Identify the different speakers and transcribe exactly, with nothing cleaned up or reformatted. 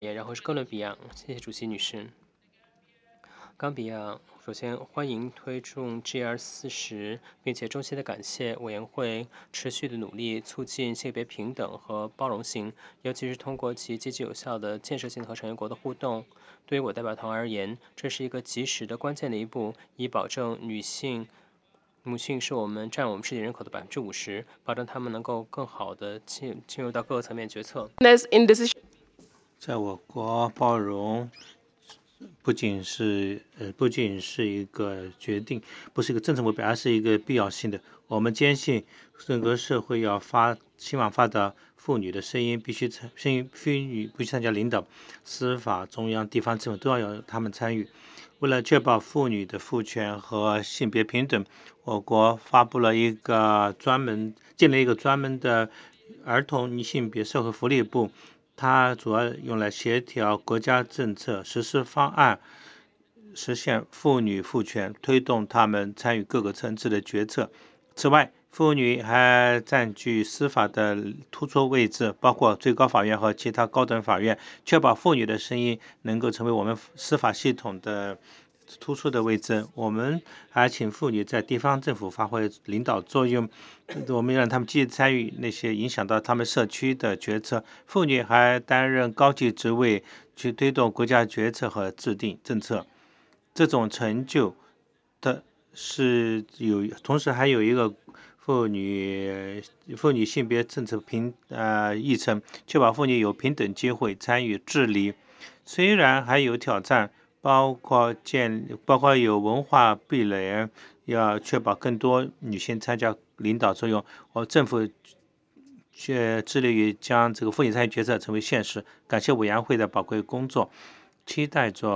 Speaker 1: 也然后是哥伦比亚，谢谢主席女士。冈比亚首先欢迎推出 G 二四十，并且衷心的感谢委员会持续的努力，促进性别平等和包容性，尤其是通过其积极有效的建设性和成员国的互动。对于我代表团而言，这是一个及时的关键的一步，以保证女性。母性是我们占我们世界人口的百分之五十，保证她们能够更好的进进入到各个层面决策。
Speaker 2: 在我国，包容不仅是呃不仅是一个决定，不是一个政策目标，而是一个必要性的。我们坚信，整个社会要发希望发达，妇女的声音必须参，声音妇女必须参加领导，司法、中央、地方政府都要有他们参与。为了确保妇女的赋权和性别平等，我国发布了一个专门建立一个专门的儿童性别社会福利部。它主要用来协调国家政策实施方案，实现妇女赋权，推动她们参与各个层次的决策。此外，妇女还占据司法的突出位置，包括最高法院和其他高等法院，确保妇女的声音能够成为我们司法系统的突出的位置。我们还请妇女在地方政府发挥领导作用，我们让他们积极参与那些影响到他们社区的决策。妇女还担任高级职位，去推动国家决策和制定政策。这种成就的是有，同时还有一个妇女妇女性别政策平呃议程，确保妇女有平等机会参与治理。虽然还有挑战，包括建包括有文化壁垒，要确保更多女性参加领导作用。我政府却致力于将这个妇女参与决策成为现实。感谢委员会的宝贵工作，期待着。